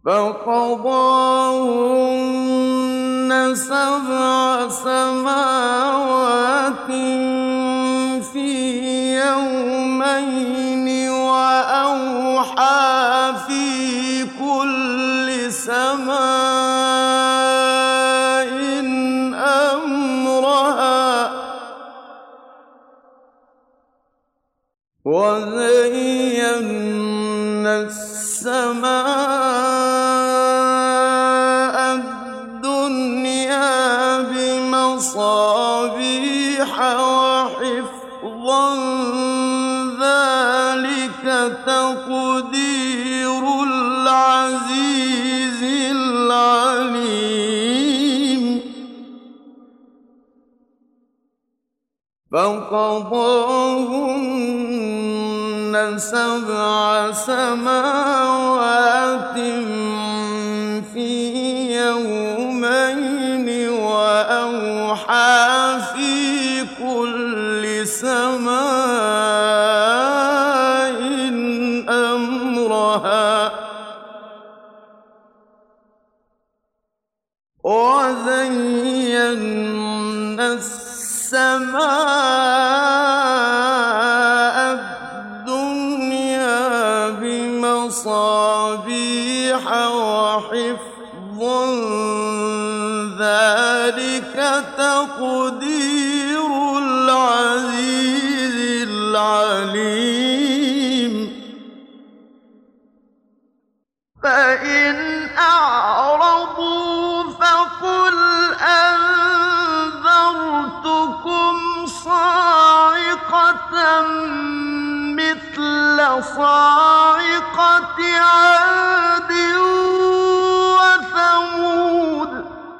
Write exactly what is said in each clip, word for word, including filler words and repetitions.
فقضاهن سبع سماوات في يومين وأوحى في كل سماء أمرها وزينا السماء الدنيا بمصابيح وحفظا ذلك تقدير العزيز العليم فقضاهن سبع سماوات في يومين وأوحى في كل سماء أمرها وزينا السماء الدنيا بمصابيح وحفظا ذلك تقدير العزيز العليم فإن أعرضوا فقل أنذرتكم صاعقة مثل صاعقة عاد وثمود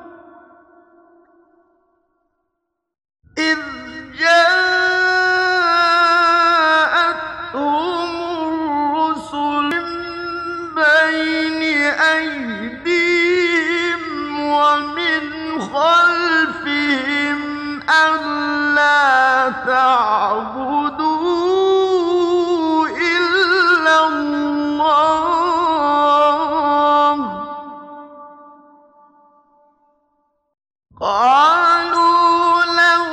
إذ جاءتهم الرسل من بين أيديهم ومن خلفهم ألا تعبدوا إلا الله قالوا لو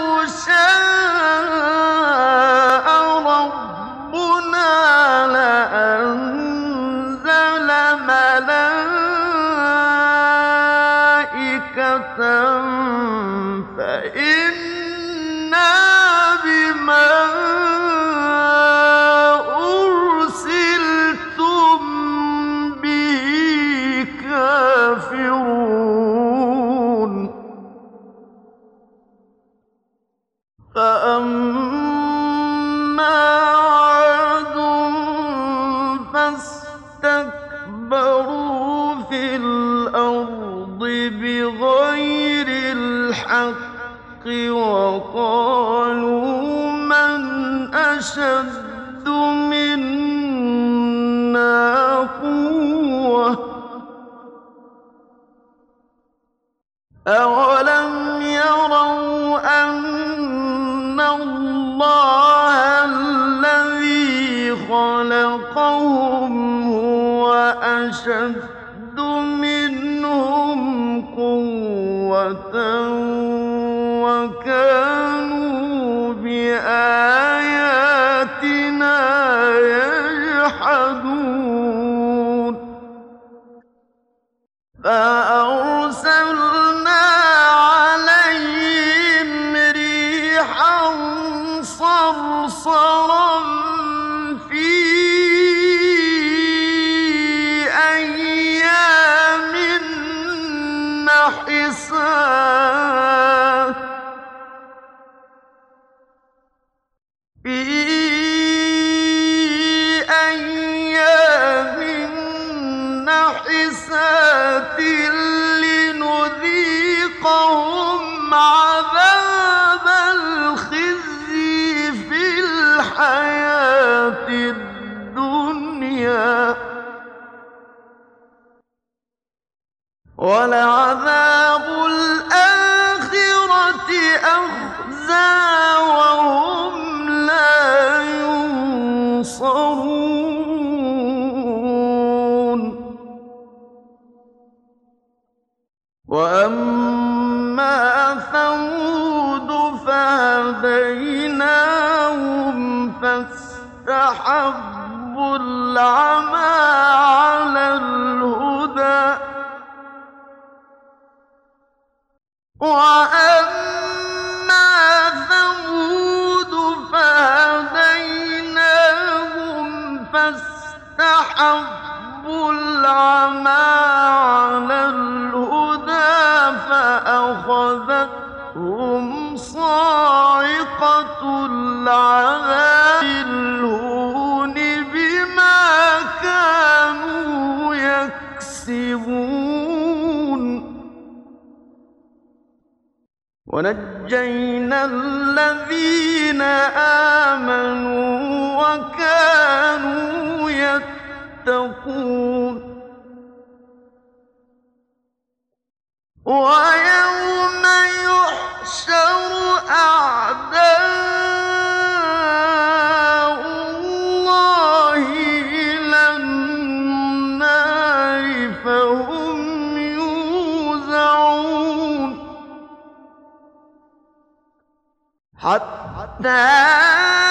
شاء ربنا لأنزل ملائكة فإنا بما أرسلتم به كافرون فأما عاد فاستكبروا في الأرض بغير الحق وقالوا من أشد منا قوة أولم يروا أن الله الذي خلقهم هو أشد منهم قوة وكانوا بآياتنا يجحدون فأرسلنا عليهم ريحا صرصرا في أيام نحسات في أيام نحسات لنذيقهم عذاب الخزي في الحياة الدنيا ولعذاب الآخرة أخزى وهم لا ينصرون وأما ثمود فهديناهم فاستحبوا العمى على الهدى وأما ثمود فهديناهم فاستحبوا العمى على الهدى فأخذتهم صاعقة العذاب الهون بما كانوا يكسبون ونجينا الذين آمنوا وكانوا يتقون ويوم يحشر أعداء الله إلى النار فهم يوزعون حتى